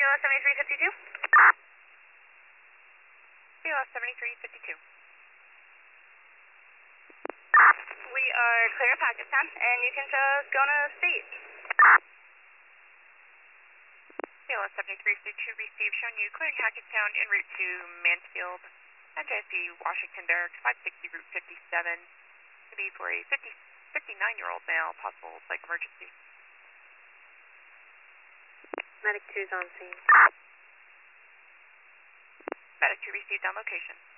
BLS 7352. BLS 7352. We are clear of Pakistan, and you can just go to state. BLS 7352 received, showing you clearing Hackettstown en route to Mansfield, NJSP Washington Barracks, 560 Route 57. To be for a 59-year-old male, possible psych emergency. Medic 2's on scene. Medic 2 received on location.